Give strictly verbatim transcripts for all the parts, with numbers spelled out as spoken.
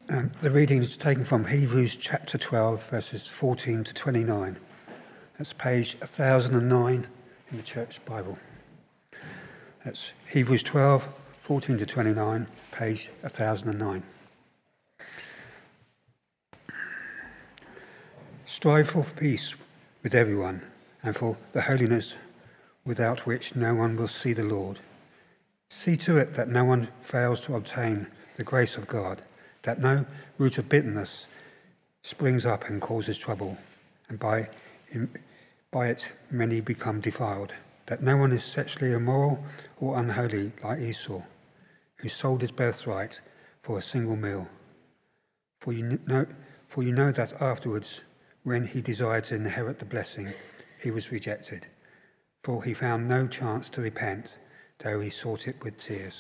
Um, the reading is taken from Hebrews chapter twelve, verses fourteen to twenty-nine. That's page one thousand nine in the Church Bible. That's Hebrews twelve, fourteen to twenty-nine, page one thousand nine. Strive for peace with everyone and for the holiness without which no one will see the Lord. See to it that no one fails to obtain the grace of God, that no root of bitterness springs up and causes trouble, and by, in, by it many become defiled, that no one is sexually immoral or unholy like Esau, who sold his birthright for a single meal. For you know, for you know that afterwards, when he desired to inherit the blessing, he was rejected, for he found no chance to repent, though he sought it with tears.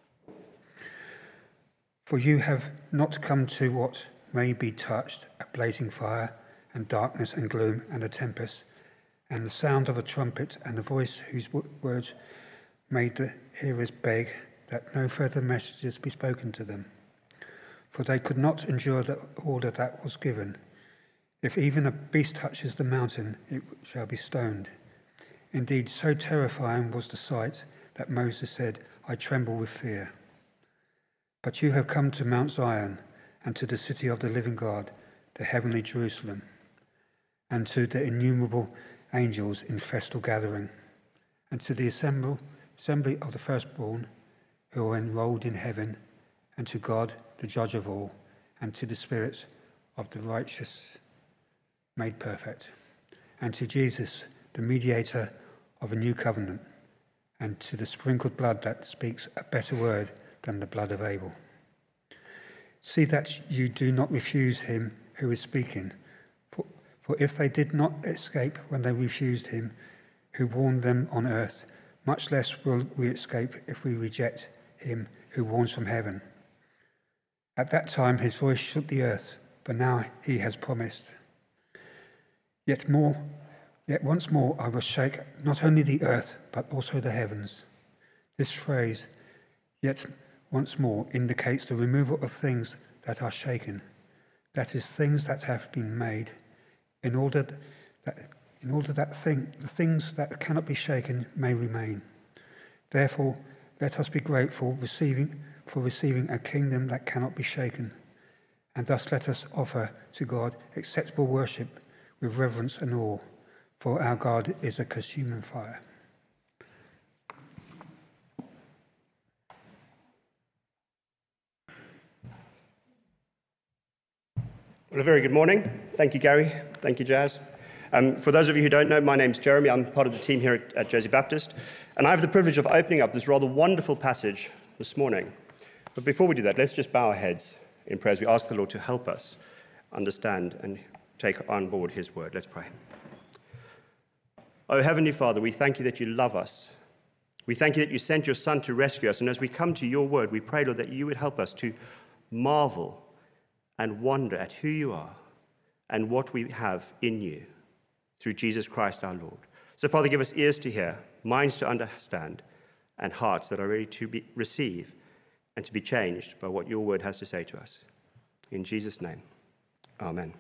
For you have not come to what may be touched, a blazing fire, and darkness and gloom, and a tempest, and the sound of a trumpet, and a voice whose words made the hearers beg that no further messages be spoken to them. For they could not endure the order that was given. If even a beast touches the mountain, it shall be stoned. Indeed, so terrifying was the sight that Moses said, I tremble with fear. But you have come to Mount Zion, and to the city of the living God, the heavenly Jerusalem, and to the innumerable angels in festal gathering, and to the assemble, assembly of the firstborn who are enrolled in heaven, and to God, the judge of all, and to the spirits of the righteous made perfect, and to Jesus, the mediator of a new covenant, and to the sprinkled blood that speaks a better word than the blood of Abel. See that you do not refuse him who is speaking, for, for if they did not escape when they refused him who warned them on earth, much less will we escape if we reject him who warns from heaven. At that time his voice shook the earth, but now he has promised. Yet more, yet once more I will shake not only the earth, but also the heavens. This phrase, yet once more, indicates the removal of things that are shaken, that is, things that have been made, in order that in order that thing, the things that cannot be shaken may remain. Therefore, let us be grateful receiving, for receiving a kingdom that cannot be shaken, and thus let us offer to God acceptable worship with reverence and awe, for our God is a consuming fire. Well, a very good morning. Thank you, Gary. Thank you, Jazz. Um, for those of you who don't know, my name's Jeremy. I'm part of the team here at, at Jersey Baptist, and I have the privilege of opening up this rather wonderful passage this morning. But before we do that, let's just bow our heads in prayer as we ask the Lord to help us understand and take on board his word. Let's pray. Oh, Heavenly Father, we thank you that you love us. We thank you that you sent your Son to rescue us, and as we come to your word, we pray, Lord, that you would help us to marvel and wonder at who you are and what we have in you through Jesus Christ our Lord. So, Father, give us ears to hear, minds to understand, and hearts that are ready to be, receive and to be changed by what your word has to say to us. In Jesus' name, amen.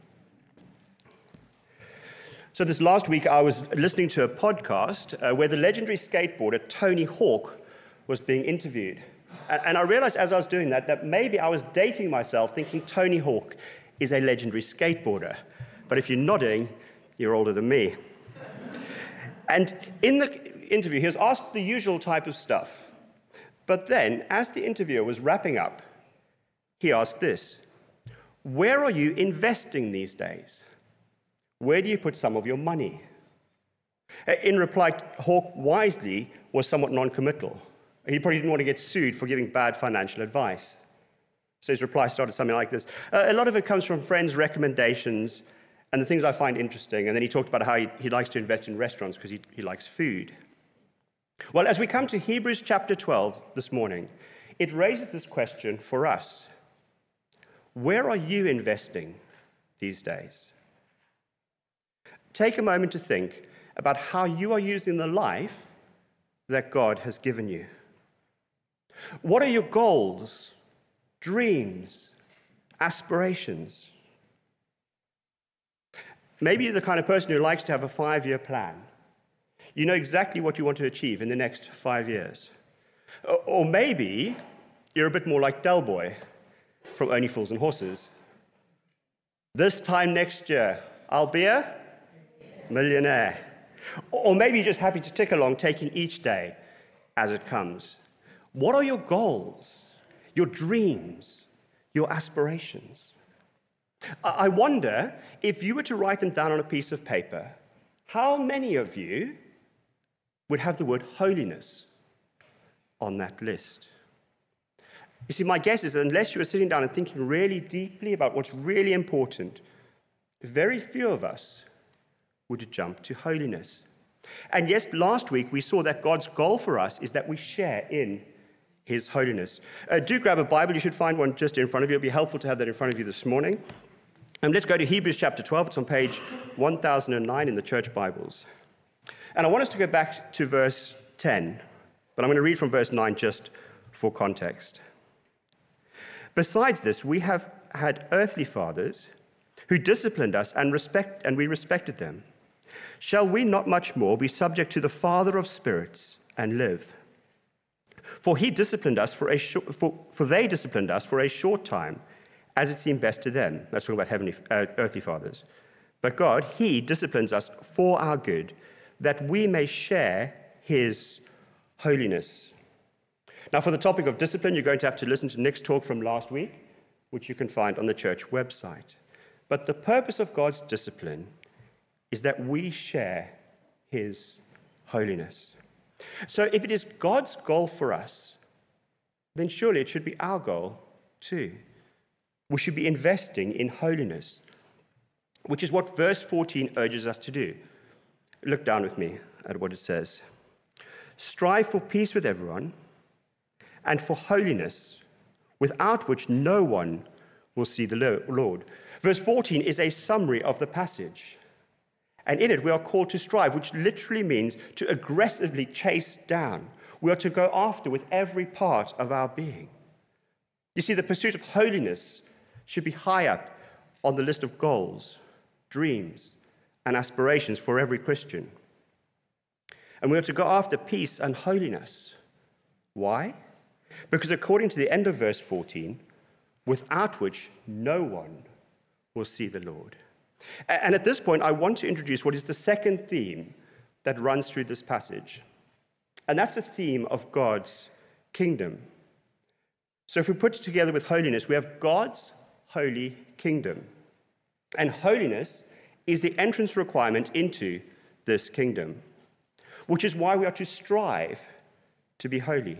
So this last week, I was listening to a podcast uh, where the legendary skateboarder Tony Hawk was being interviewed. And I realized as I was doing that, that maybe I was dating myself thinking Tony Hawk is a legendary skateboarder. But if you're nodding, you're older than me. And in the interview, he was asked the usual type of stuff. But then, as the interviewer was wrapping up, he asked this: where are you investing these days? Where do you put some of your money? In reply, Hawk wisely was somewhat non-committal. He probably didn't want to get sued for giving bad financial advice. So his reply started something like this. Uh, a lot of it comes from friends' recommendations and the things I find interesting. And then he talked about how he, he likes to invest in restaurants because he, he likes food. Well, as we come to Hebrews chapter twelve this morning, it raises this question for us. Where are you investing these days? Take a moment to think about how you are using the life that God has given you. What are your goals, dreams, aspirations. Maybe you're the kind of person who likes to have a five-year plan. You know exactly what you want to achieve in the next five years. Or maybe you're a bit more like Del Boy from Only Fools and Horses. This time next year, I'll be a millionaire. Or maybe you're just happy to tick along, taking each day as it comes. What are your goals, your dreams, your aspirations? I wonder, if you were to write them down on a piece of paper, how many of you would have the word holiness on that list? You see, my guess is that unless you were sitting down and thinking really deeply about what's really important, very few of us would jump to holiness. And yes, last week we saw that God's goal for us is that we share in his holiness. Uh, do grab a Bible. You should find one just in front of you. It'll be helpful to have that in front of you this morning. And let's go to Hebrews chapter twelve. It's on page one thousand nine in the church Bibles. And I want us to go back to verse ten, but I'm going to read from verse nine just for context. Besides this, we have had earthly fathers who disciplined us and respect, and we respected them. Shall we not much more be subject to the Father of spirits and live? For he disciplined us for a short, for, for they disciplined us for a short time, as it seemed best to them. That's talking about heavenly, uh, earthly fathers. But God, he disciplines us for our good, that we may share his holiness. Now, for the topic of discipline, you're going to have to listen to Nick's talk from last week, which you can find on the church website. But the purpose of God's discipline is that we share his holiness. So if it is God's goal for us, then surely it should be our goal too. We should be investing in holiness, which is what verse fourteen urges us to do. Look down with me at what it says. Strive for peace with everyone and for holiness, without which no one will see the Lord. Verse fourteen is a summary of the passage. And in it, we are called to strive, which literally means to aggressively chase down. We are to go after with every part of our being. You see, the pursuit of holiness should be high up on the list of goals, dreams, and aspirations for every Christian. And we are to go after peace and holiness. Why? Because according to the end of verse fourteen, without which no one will see the Lord. And at this point, I want to introduce what is the second theme that runs through this passage. And that's the theme of God's kingdom. So if we put it together with holiness, we have God's holy kingdom. And holiness is the entrance requirement into this kingdom, which is why we are to strive to be holy.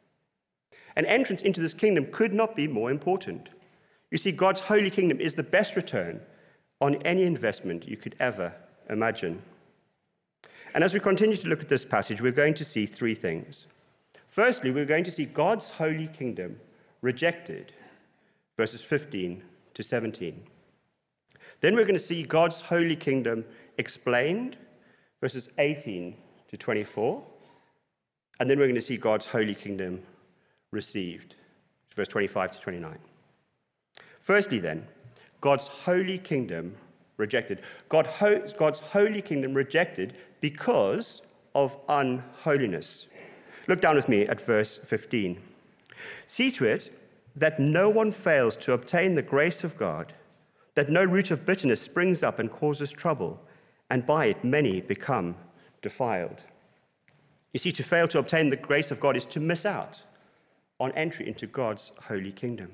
An entrance into this kingdom could not be more important. You see, God's holy kingdom is the best return on any investment you could ever imagine. And as we continue to look at this passage, we're going to see three things. Firstly, we're going to see God's holy kingdom rejected, verses fifteen to seventeen. Then we're going to see God's holy kingdom explained, verses eighteen to twenty-four. And then we're going to see God's holy kingdom received, verse twenty-five to twenty-nine. Firstly, then, God's holy kingdom rejected. God ho- God's holy kingdom rejected because of unholiness. Look down with me at verse fifteen. See to it that no one fails to obtain the grace of God, that no root of bitterness springs up and causes trouble, and by it many become defiled. You see, to fail to obtain the grace of God is to miss out on entry into God's holy kingdom.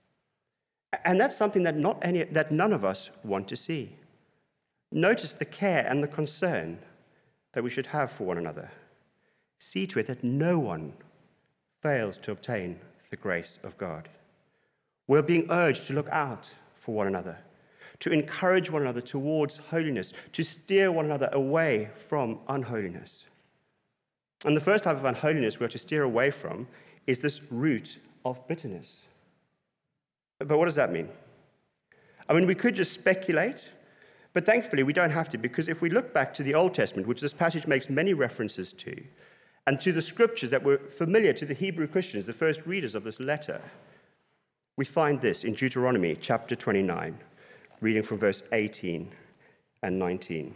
And that's something that not any, that none of us want to see. Notice the care and the concern that we should have for one another. See to it that no one fails to obtain the grace of God. We're being urged to look out for one another, to encourage one another towards holiness, to steer one another away from unholiness. And the first type of unholiness we're to steer away from is this root of bitterness. But what does that mean? I mean, we could just speculate, but thankfully we don't have to, because if we look back to the Old Testament, which this passage makes many references to, and to the scriptures that were familiar to the Hebrew Christians, the first readers of this letter, we find this in Deuteronomy chapter twenty-nine, reading from verse eighteen and nineteen.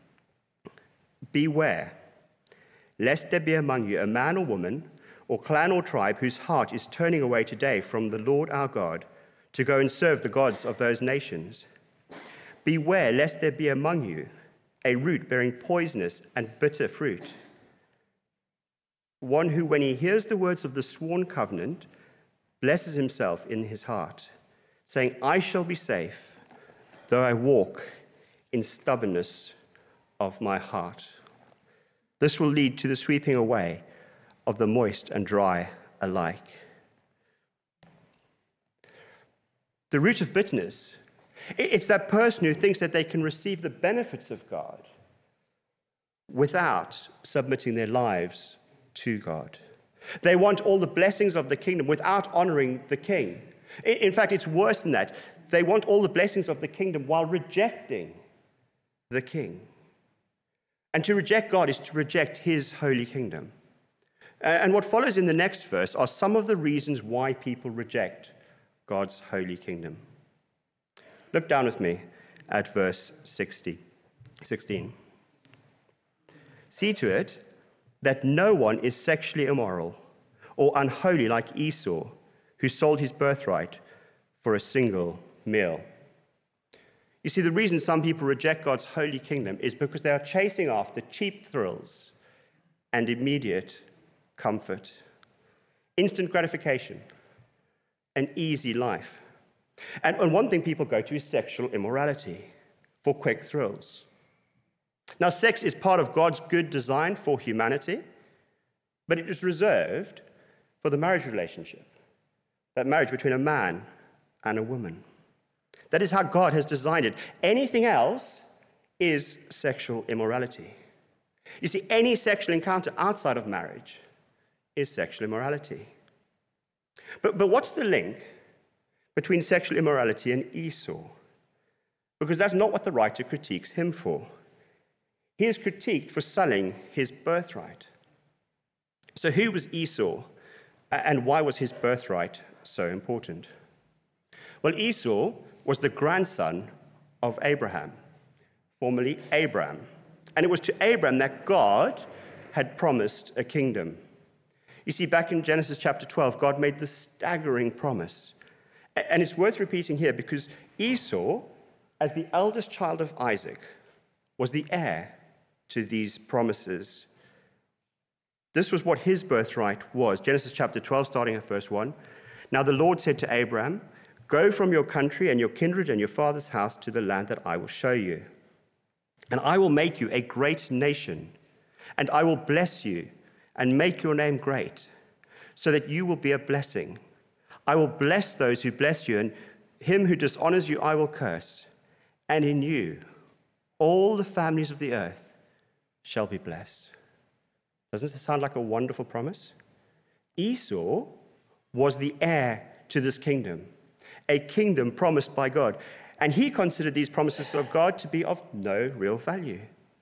Beware, lest there be among you a man or woman, or clan or tribe, whose heart is turning away today from the Lord our God, to go and serve the gods of those nations. Beware, lest there be among you a root bearing poisonous and bitter fruit, one who, when he hears the words of the sworn covenant, blesses himself in his heart, saying, I shall be safe, though I walk in stubbornness of my heart. This will lead to the sweeping away of the moist and dry alike. The root of bitterness, it's that person who thinks that they can receive the benefits of God without submitting their lives to God. They want all the blessings of the kingdom without honoring the king. In fact, it's worse than that. They want all the blessings of the kingdom while rejecting the king. And to reject God is to reject his holy kingdom. And what follows in the next verse are some of the reasons why people reject God's holy kingdom. Look down with me at verse sixty, sixteen. See to it that no one is sexually immoral or unholy like Esau, who sold his birthright for a single meal. You see, the reason some people reject God's holy kingdom is because they are chasing after cheap thrills and immediate comfort, instant gratification, an easy life. And, and one thing people go to is sexual immorality for quick thrills. Now, sex is part of God's good design for humanity, but it is reserved for the marriage relationship, that marriage between a man and a woman. That is how God has designed it. Anything else is sexual immorality. You see, any sexual encounter outside of marriage is sexual immorality. But, but what's the link between sexual immorality and Esau? Because that's not what the writer critiques him for. He is critiqued for selling his birthright. So who was Esau, and why was his birthright so important? Well, Esau was the grandson of Abraham, formerly Abram. And it was to Abram that God had promised a kingdom. You see, back in Genesis chapter twelve, God made this staggering promise. And it's worth repeating here because Esau, as the eldest child of Isaac, was the heir to these promises. This was what his birthright was. Genesis chapter twelve, starting at verse one. Now the Lord said to Abram, go from your country and your kindred and your father's house to the land that I will show you. And I will make you a great nation, and I will bless you and make your name great, so that you will be a blessing. I will bless those who bless you, and him who dishonors you I will curse. And in you all the families of the earth shall be blessed. Doesn't this sound like a wonderful promise? Esau was the heir to this kingdom, a kingdom promised by God. And he considered these promises of God to be of no real value.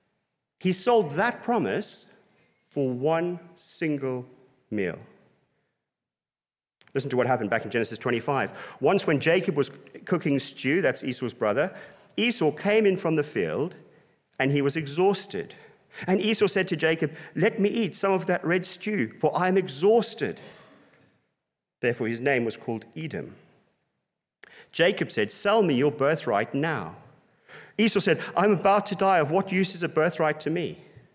He sold that promise for one single meal. Listen to what happened back in Genesis twenty-five. Once when Jacob was cooking stew, that's Esau's brother, Esau came in from the field and he was exhausted. And Esau said to Jacob, let me eat some of that red stew, for I am exhausted. Therefore his name was called Edom. Jacob said, sell me your birthright now. Esau said, I'm about to die. Of what use is a birthright to me?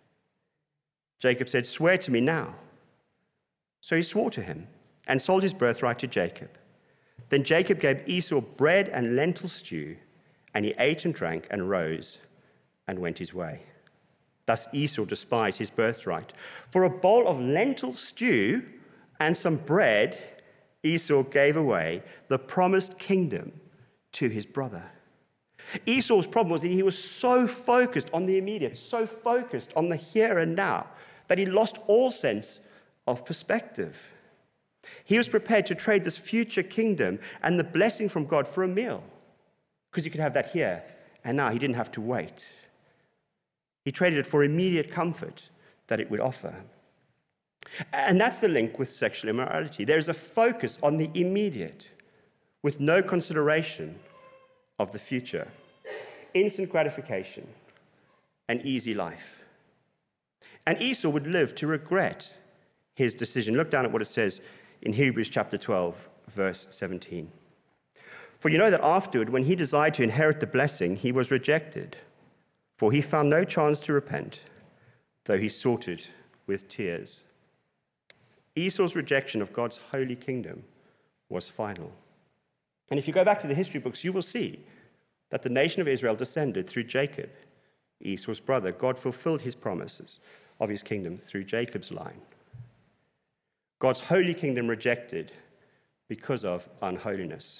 Jacob said, swear to me now. So he swore to him and sold his birthright to Jacob. Then Jacob gave Esau bread and lentil stew, and he ate and drank and rose and went his way. Thus Esau despised his birthright. For a bowl of lentil stew and some bread, Esau gave away the promised kingdom to his brother. Esau's problem was that he was so focused on the immediate, so focused on the here and now, that he lost all sense of perspective. He was prepared to trade this future kingdom and the blessing from God for a meal, because he could have that here and now. He didn't have to wait. He traded it for immediate comfort that it would offer. And that's the link with sexual immorality. There's a focus on the immediate, with no consideration of the future. Instant gratification, an easy life. And Esau would live to regret his decision. Look down at what it says in Hebrews chapter twelve, verse seventeen. For you know that afterward, when he desired to inherit the blessing, he was rejected, for he found no chance to repent, though he sought it with tears. Esau's rejection of God's holy kingdom was final. And if you go back to the history books, you will see that the nation of Israel descended through Jacob, Esau's brother. God fulfilled his promises of his kingdom through Jacob's line. God's holy kingdom rejected because of unholiness.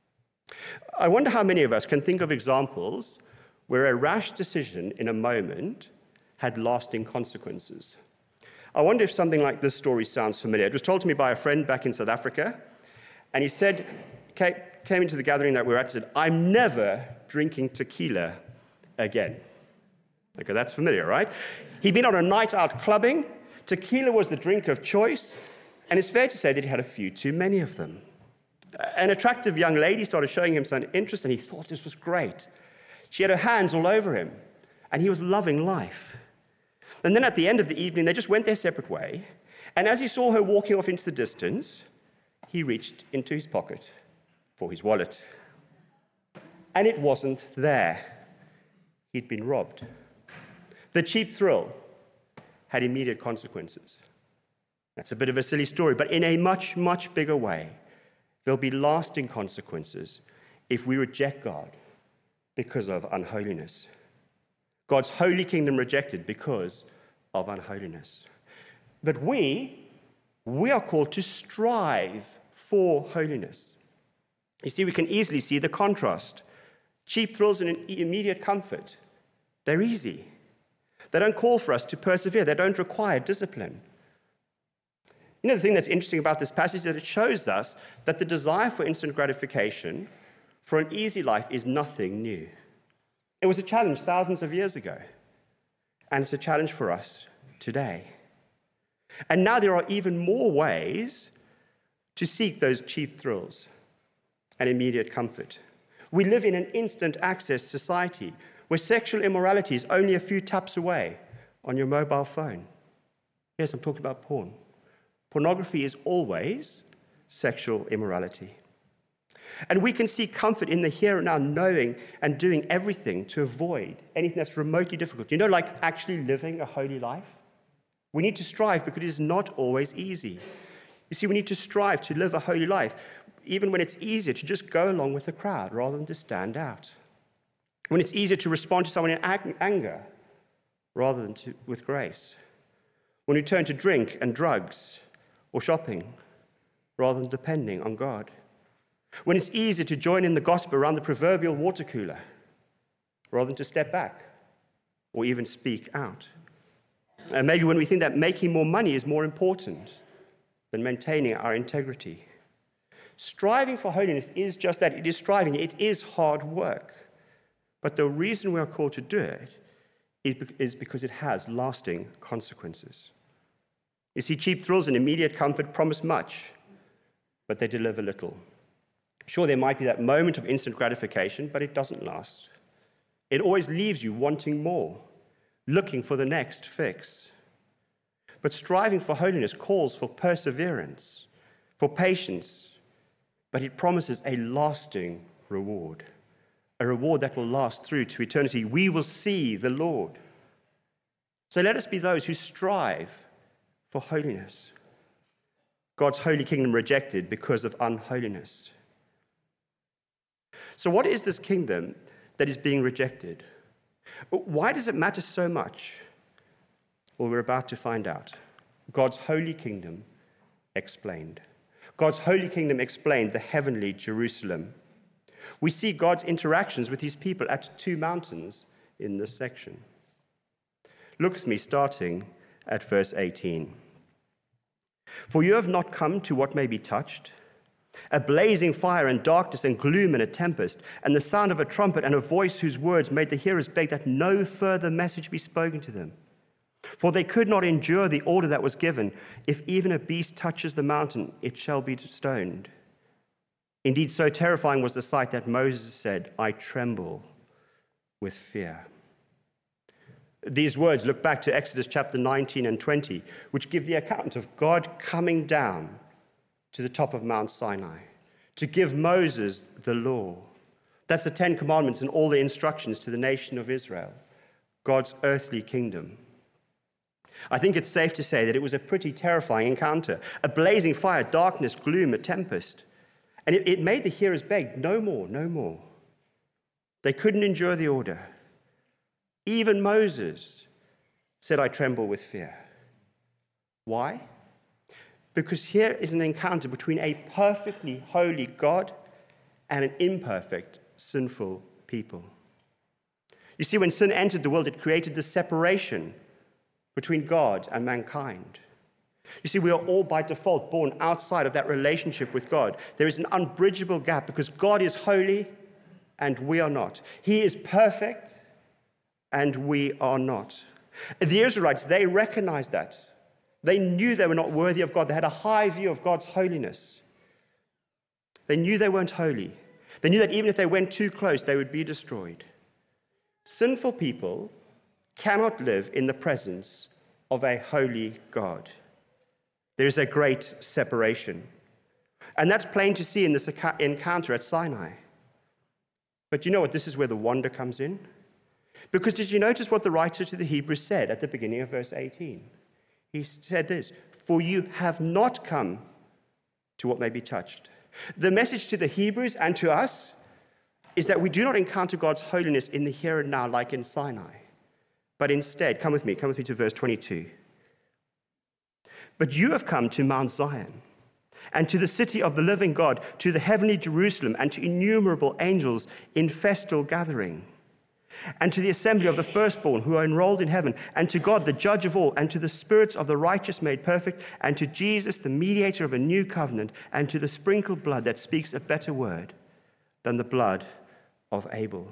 I wonder how many of us can think of examples where a rash decision in a moment had lasting consequences. I wonder if something like this story sounds familiar. It was told to me by a friend back in South Africa, and he said, came into the gathering that we were at, and said, I'm never drinking tequila again. Okay, that's familiar, right? He'd been on a night out clubbing. Tequila was the drink of choice, and it's fair to say that he had a few too many of them. An attractive young lady started showing him some interest, and he thought this was great. She had her hands all over him, and he was loving life. And then at the end of the evening, they just went their separate way, and as he saw her walking off into the distance, he reached into his pocket for his wallet. And it wasn't there. He'd been robbed. The cheap thrill had immediate consequences. That's a bit of a silly story, but in a much, much bigger way, there'll be lasting consequences if we reject God because of unholiness. God's holy kingdom rejected because of unholiness. But we, we are called to strive for holiness. You see, we can easily see the contrast. Cheap thrills and immediate comfort, they're easy. They don't call for us to persevere. They don't require discipline. You know, the thing that's interesting about this passage is that it shows us that the desire for instant gratification, for an easy life, is nothing new. It was a challenge thousands of years ago, and it's a challenge for us today. And now there are even more ways to seek those cheap thrills and immediate comfort. We live in an instant access society where sexual immorality is only a few taps away on your mobile phone. Yes, I'm talking about porn. Pornography is always sexual immorality. And we can seek comfort in the here and now, knowing and doing everything to avoid anything that's remotely difficult. You know, like actually living a holy life? We need to strive because it is not always easy. You see, we need to strive to live a holy life, even when it's easier to just go along with the crowd rather than to stand out. When it's easier to respond to someone in ag- anger rather than to, with grace. When we turn to drink and drugs or shopping rather than depending on God. When it's easier to join in the gossip around the proverbial water cooler rather than to step back or even speak out. And maybe when we think that making more money is more important than maintaining our integrity. Striving for holiness is just that. It is striving. It is hard work. But the reason we are called to do it is because it has lasting consequences. You see, cheap thrills and immediate comfort promise much, but they deliver little. Sure, there might be that moment of instant gratification, but it doesn't last. It always leaves you wanting more, looking for the next fix. But striving for holiness calls for perseverance, for patience, but it promises a lasting reward, a reward that will last through to eternity. We will see the Lord. So let us be those who strive for holiness. God's holy kingdom rejected because of unholiness. So what is this kingdom that is being rejected? Why does it matter so much? Well, we're about to find out. God's holy kingdom explained. God's holy kingdom explained the heavenly Jerusalem. We see God's interactions with his people at two mountains in this section. Look with me, starting at verse eighteen. For you have not come to what may be touched, a blazing fire and darkness and gloom and a tempest, and the sound of a trumpet and a voice whose words made the hearers beg that no further message be spoken to them. For they could not endure the order that was given, if even a beast touches the mountain, it shall be stoned. Indeed, so terrifying was the sight that Moses said, "I tremble with fear." These words look back to Exodus chapter nineteen and twenty, which give the account of God coming down to the top of Mount Sinai to give Moses the law. That's the Ten Commandments and all the instructions to the nation of Israel, God's earthly kingdom. I think it's safe to say that it was a pretty terrifying encounter, a blazing fire, darkness, gloom, a tempest. And it, it made the hearers beg, no more, no more. They couldn't endure the order. Even Moses said, "I tremble with fear." Why? Because here is an encounter between a perfectly holy God and an imperfect, sinful people. You see, when sin entered the world, it created this separation between God and mankind. You see, we are all by default born outside of that relationship with God. There is an unbridgeable gap because God is holy and we are not. He is perfect and we are not. The Israelites, they recognized that. They knew they were not worthy of God. They had a high view of God's holiness. They knew they weren't holy. They knew that even if they went too close, they would be destroyed. Sinful people cannot live in the presence of a holy God. There is a great separation. And that's plain to see in this encounter at Sinai. But you know what? This is where the wonder comes in. Because did you notice what the writer to the Hebrews said at the beginning of verse eighteen? He said this, "For you have not come to what may be touched." The message to the Hebrews and to us is that we do not encounter God's holiness in the here and now like in Sinai. But instead, come with me, come with me to verse twenty-two. "But you have come to Mount Zion, and to the city of the living God, to the heavenly Jerusalem, and to innumerable angels in festal gathering, and to the assembly of the firstborn who are enrolled in heaven, and to God, the judge of all, and to the spirits of the righteous made perfect, and to Jesus, the mediator of a new covenant, and to the sprinkled blood that speaks a better word than the blood of Abel."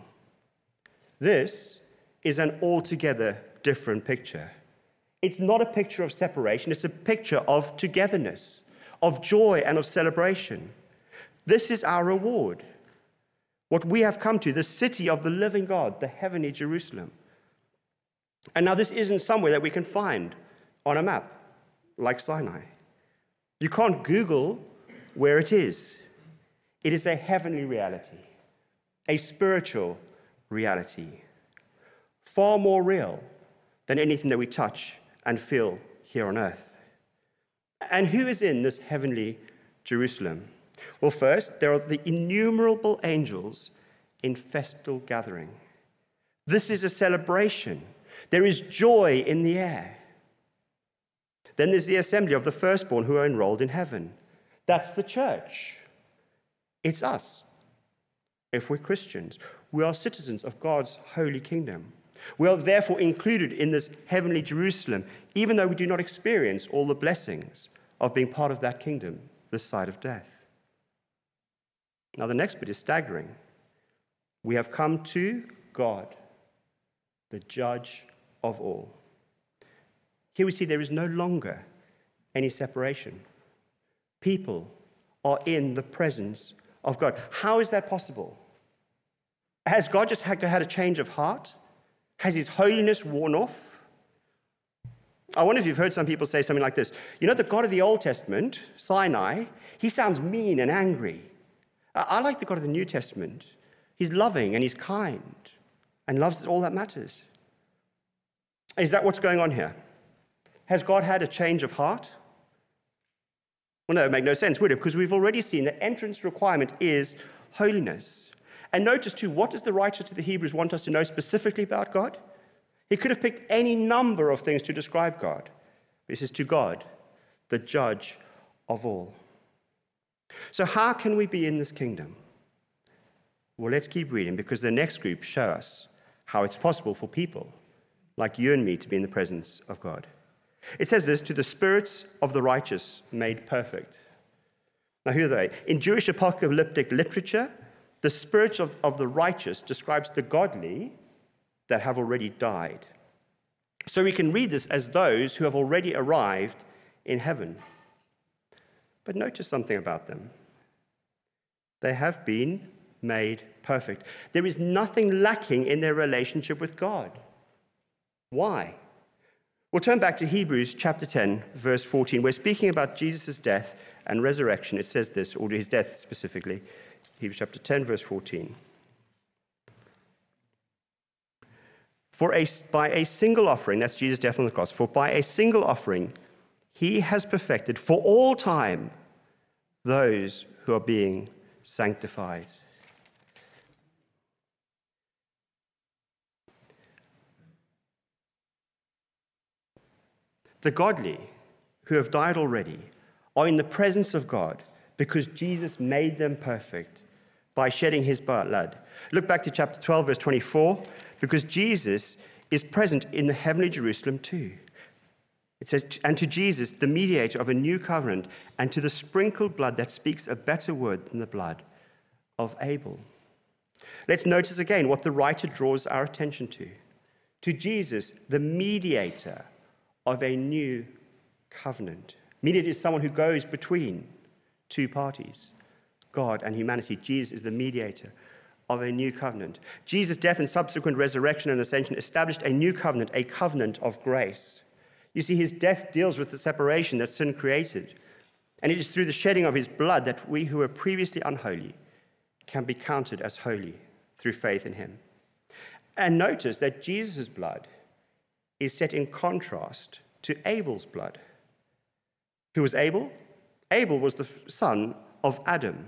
This is an altogether different picture. It's not a picture of separation, it's a picture of togetherness, of joy and of celebration. This is our reward. What we have come to, the city of the living God, the heavenly Jerusalem. And now this isn't somewhere that we can find on a map, like Sinai. You can't Google where it is. It is a heavenly reality, a spiritual reality, far more real than anything that we touch and feel here on earth. And who is in this heavenly Jerusalem? Well, first, there are the innumerable angels in festal gathering. This is a celebration. There is joy in the air. Then there's the assembly of the firstborn who are enrolled in heaven. That's the church. It's us. If we're Christians, we are citizens of God's holy kingdom. We are therefore included in this heavenly Jerusalem, even though we do not experience all the blessings of being part of that kingdom this side of death. Now, the next bit is staggering. We have come to God, the judge of all. Here we see there is no longer any separation. People are in the presence of God. How is that possible? Has God just had a change of heart? Has his holiness worn off? I wonder if you've heard some people say something like this. You know, the God of the Old Testament, Sinai, he sounds mean and angry. I like the God of the New Testament. He's loving and he's kind and loves all that matters. Is that what's going on here? Has God had a change of heart? Well, no, it would make no sense, would it? Because we've already seen the entrance requirement is holiness. And notice, too, what does the writer to the Hebrews want us to know specifically about God? He could have picked any number of things to describe God. This is to God, the judge of all. So how can we be in this kingdom? Well, let's keep reading, because the next group show us how it's possible for people like you and me to be in the presence of God. It says this, to the spirits of the righteous made perfect. Now, who are they? In Jewish apocalyptic literature, the spirits of, of the righteous describes the godly that have already died. So we can read this as those who have already arrived in heaven. But notice something about them. They have been made perfect. There is nothing lacking in their relationship with God. Why? We'll turn back to Hebrews chapter ten, verse fourteen. We're speaking about Jesus' death and resurrection. It says this, or his death specifically. Hebrews chapter ten, verse fourteen. For a, by a single offering, that's Jesus' death on the cross, for by a single offering, he has perfected for all time those who are being sanctified. The godly who have died already are in the presence of God because Jesus made them perfect by shedding his blood. Look back to chapter twelve, verse twenty-four, because Jesus is present in the heavenly Jerusalem too. It says, and to Jesus, the mediator of a new covenant, and to the sprinkled blood that speaks a better word than the blood of Abel. Let's notice again what the writer draws our attention to. To Jesus, the mediator of a new covenant. Mediator is someone who goes between two parties, God and humanity. Jesus is the mediator of a new covenant. Jesus' death and subsequent resurrection and ascension established a new covenant, a covenant of grace. You see, his death deals with the separation that sin created. And it is through the shedding of his blood that we who were previously unholy can be counted as holy through faith in him. And notice that Jesus' blood is set in contrast to Abel's blood. Who was Abel? Abel was the son of Adam,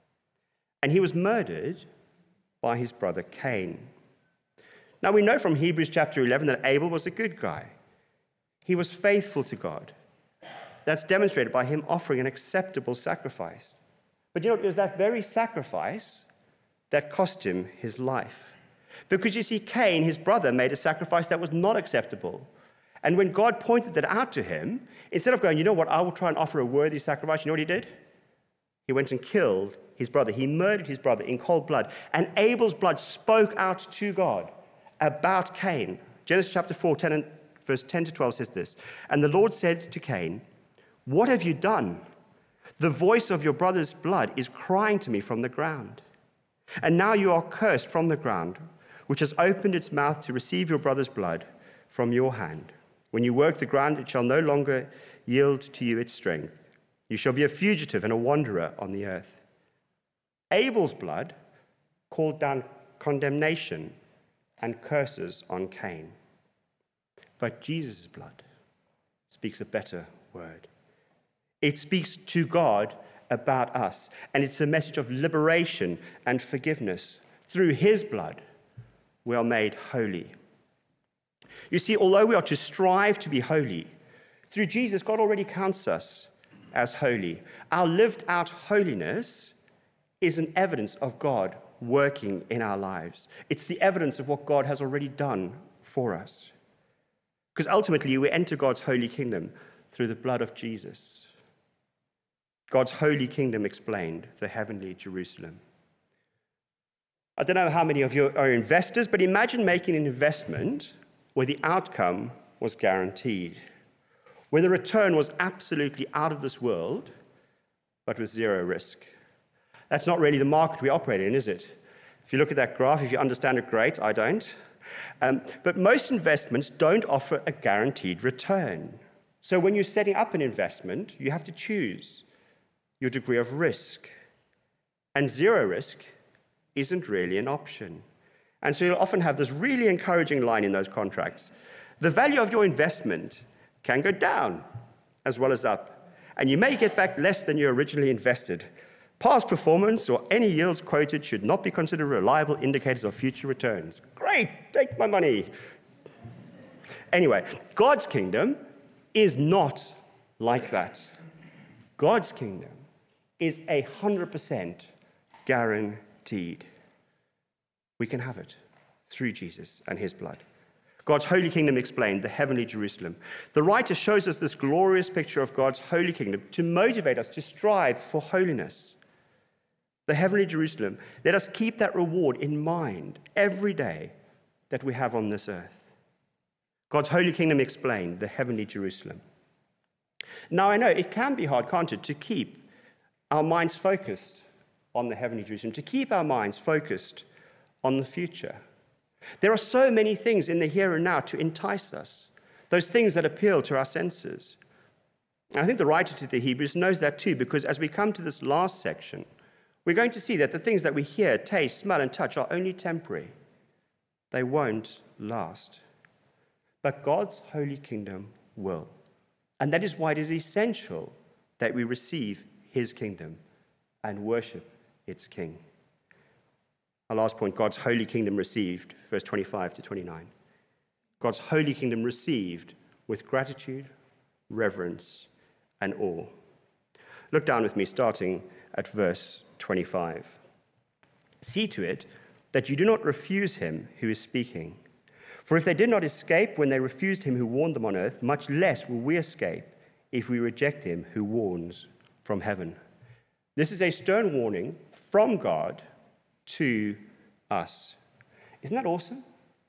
and he was murdered by his brother Cain. Now we know from Hebrews chapter eleven that Abel was a good guy. He was faithful to God. That's demonstrated by him offering an acceptable sacrifice. But you know, it was that very sacrifice that cost him his life. Because you see, Cain, his brother, made a sacrifice that was not acceptable. And when God pointed that out to him, instead of going, you know what, I will try and offer a worthy sacrifice, you know what he did? He went and killed his brother. He murdered his brother in cold blood. And Abel's blood spoke out to God about Cain. Genesis chapter four, ten and verse ten to twelve says this. And the Lord said to Cain, what have you done? The voice of your brother's blood is crying to me from the ground. And now you are cursed from the ground, which has opened its mouth to receive your brother's blood from your hand. When you work the ground, it shall no longer yield to you its strength. You shall be a fugitive and a wanderer on the earth. Abel's blood called down condemnation and curses on Cain. But Jesus' blood speaks a better word. It speaks to God about us, and it's a message of liberation and forgiveness. Through his blood, we are made holy. You see, although we are to strive to be holy, through Jesus, God already counts us as holy. Our lived out holiness is an evidence of God working in our lives. It's the evidence of what God has already done for us. Because ultimately, we enter God's holy kingdom through the blood of Jesus. God's holy kingdom explained, the heavenly Jerusalem. I don't know how many of you are investors, but imagine making an investment where the outcome was guaranteed, where the return was absolutely out of this world, but with zero risk. That's not really the market we operate in, is it? If you look at that graph, if you understand it, great. I don't. Um, but most investments don't offer a guaranteed return. So when you're setting up an investment, you have to choose your degree of risk. And zero risk isn't really an option. And so you'll often have this really encouraging line in those contracts. The value of your investment can go down as well as up, and you may get back less than you originally invested. Past performance or any yields quoted should not be considered reliable indicators of future returns. Great, take my money. Anyway, God's kingdom is not like that. God's kingdom is one hundred percent guaranteed. We can have it through Jesus and his blood. God's holy kingdom explained, the heavenly Jerusalem. The writer shows us this glorious picture of God's holy kingdom to motivate us to strive for holiness. The heavenly Jerusalem, let us keep that reward in mind every day that we have on this earth. God's holy kingdom explained, the heavenly Jerusalem. Now I know it can be hard, can't it, to keep our minds focused on the heavenly Jerusalem, to keep our minds focused on the future. There are so many things in the here and now to entice us, those things that appeal to our senses. And I think the writer to the Hebrews knows that too, because as we come to this last section, we're going to see that the things that we hear, taste, smell, and touch are only temporary. They won't last. But God's holy kingdom will. And that is why it is essential that we receive his kingdom and worship its king. Our last point, God's holy kingdom received, verse twenty-five to twenty-nine. God's holy kingdom received with gratitude, reverence, and awe. Look down with me, starting at verse twenty-five. See to it that you do not refuse him who is speaking. For if they did not escape when they refused him who warned them on earth, much less will we escape if we reject him who warns from heaven. This is a stern warning from God to us. Isn't that awesome?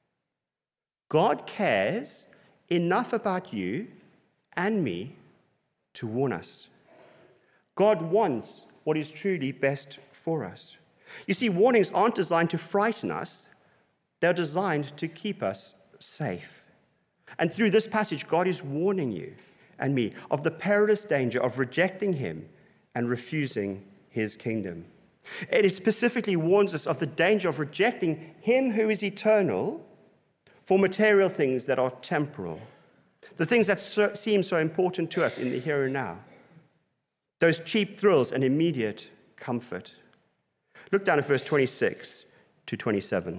God cares enough about you and me to warn us. God wants what is truly best for us. You see, warnings aren't designed to frighten us. They're designed to keep us safe. And through this passage, God is warning you and me of the perilous danger of rejecting him and refusing his kingdom. It specifically warns us of the danger of rejecting him who is eternal for material things that are temporal, the things that so, seem so important to us in the here and now, those cheap thrills and immediate comfort. Look down at verse twenty-six to twenty-seven.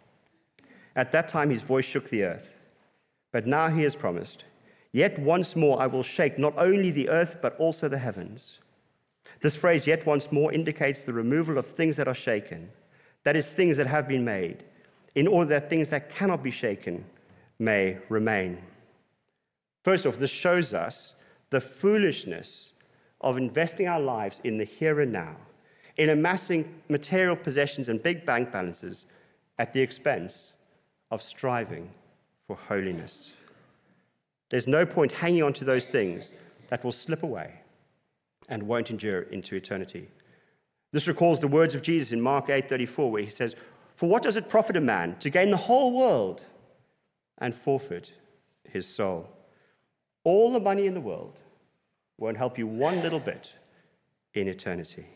At that time his voice shook the earth, but now he has promised, yet once more I will shake not only the earth but also the heavens. This phrase, yet once more, indicates the removal of things that are shaken, that is, things that have been made, in order that things that cannot be shaken may remain. First off, this shows us the foolishness of investing our lives in the here and now, in amassing material possessions and big bank balances at the expense of striving for holiness. There's no point hanging on to those things that will slip away and won't endure into eternity. This recalls the words of Jesus in Mark eight thirty-four, where he says, "For what does it profit a man to gain the whole world and forfeit his soul?" All the money in the world won't help you one little bit in eternity.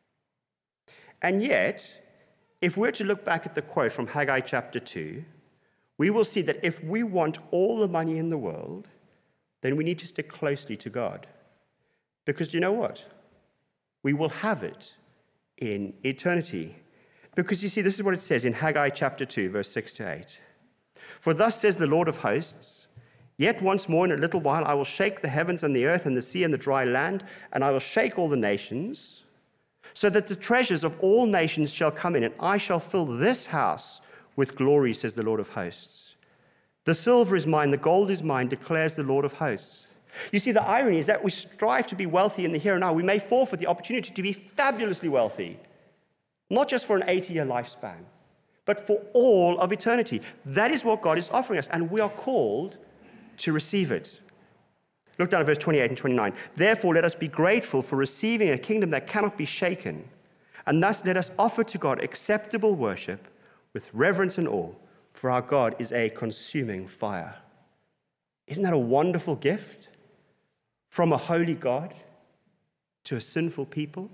And yet, if we're to look back at the quote from Haggai chapter two, we will see that if we want all the money in the world, then we need to stick closely to God. Because do you know what? We will have it in eternity. Because you see, this is what it says in Haggai chapter two, verse six to eight. For thus says the Lord of hosts, yet once more in a little while I will shake the heavens and the earth and the sea and the dry land, and I will shake all the nations, so that the treasures of all nations shall come in, and I shall fill this house with glory, says the Lord of hosts. The silver is mine, the gold is mine, declares the Lord of hosts. You see, the irony is that we strive to be wealthy in the here and now. We may forfeit the opportunity to be fabulously wealthy, not just for an eighty-year lifespan, but for all of eternity. That is what God is offering us, and we are called to receive it. Look down at verse twenty-eight and twenty-nine. Therefore, let us be grateful for receiving a kingdom that cannot be shaken, and thus let us offer to God acceptable worship with reverence and awe, for our God is a consuming fire. Isn't that a wonderful gift? From a holy God to a sinful people.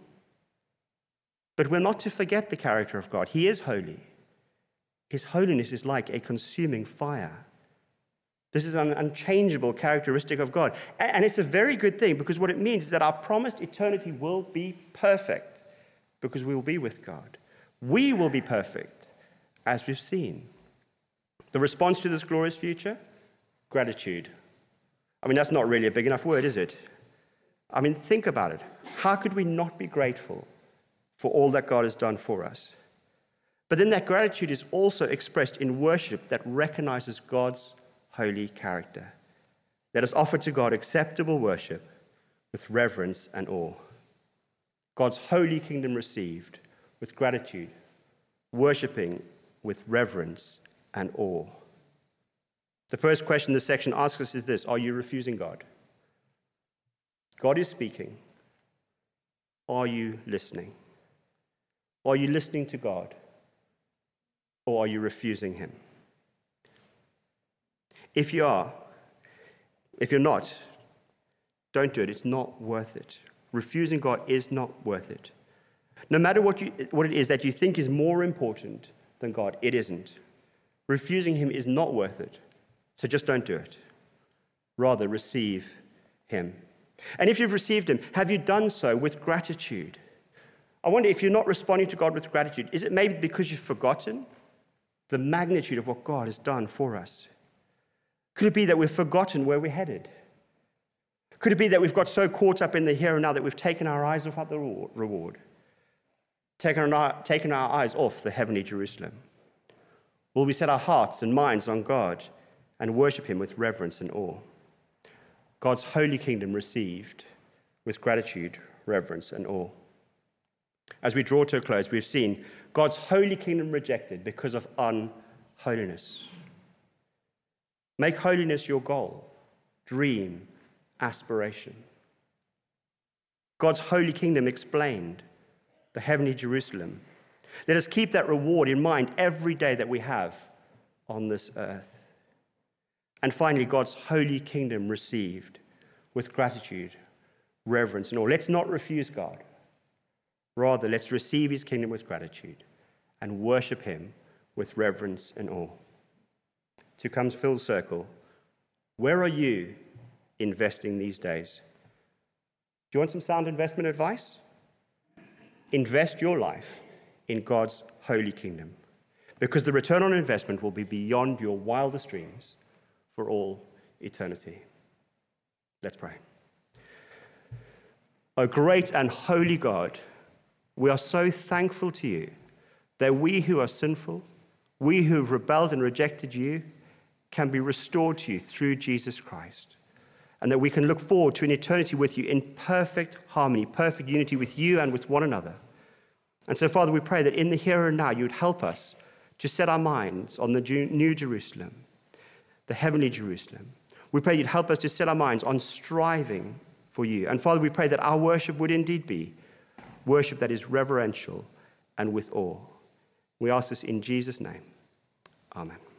But we're not to forget the character of God. He is holy. His holiness is like a consuming fire. This is an unchangeable characteristic of God. And it's a very good thing, because what it means is that our promised eternity will be perfect, because we will be with God. We will be perfect, as we've seen. The response to this glorious future? Gratitude. I mean, that's not really a big enough word, is it? I mean, think about it. How could we not be grateful for all that God has done for us? But then that gratitude is also expressed in worship that recognizes God's holy character. Let us offer to God acceptable worship with reverence and awe. God's holy kingdom received with gratitude, worshiping with reverence and awe. The first question this section asks us is this: are you refusing God? God is speaking. Are you listening? Are you listening to God? Or are you refusing him? If you are, if you're not, don't do it. It's not worth it. Refusing God is not worth it. No matter what, you, what it is that you think is more important than God, it isn't. Refusing him is not worth it. So just don't do it. Rather, receive him. And if you've received him, have you done so with gratitude? I wonder if you're not responding to God with gratitude, is it maybe because you've forgotten the magnitude of what God has done for us? Could it be that we've forgotten where we're headed? Could it be that we've got so caught up in the here and now that we've taken our eyes off the reward? Taken our, taken our eyes off the heavenly Jerusalem? Will we set our hearts and minds on God and worship him with reverence and awe? God's holy kingdom received with gratitude, reverence, and awe. As we draw to a close, we've seen God's holy kingdom rejected because of unholiness. Make holiness your goal, dream, aspiration. God's holy kingdom explained, the heavenly Jerusalem. Let us keep that reward in mind every day that we have on this earth. And finally, God's holy kingdom received with gratitude, reverence, and awe. Let's not refuse God. Rather, let's receive his kingdom with gratitude and worship him with reverence and awe. To come full circle, where are you investing these days? Do you want some sound investment advice? Invest your life in God's holy kingdom, because the return on investment will be beyond your wildest dreams for all eternity. Let's pray. O great and holy God, we are so thankful to you that we who are sinful, we who have rebelled and rejected you, can be restored to you through Jesus Christ, and that we can look forward to an eternity with you in perfect harmony, perfect unity with you and with one another. And so, Father, we pray that in the here and now, you would help us to set our minds on the new Jerusalem, the heavenly Jerusalem. We pray you'd help us to set our minds on striving for you. And Father, we pray that our worship would indeed be worship that is reverential and with awe. We ask this in Jesus' name. Amen.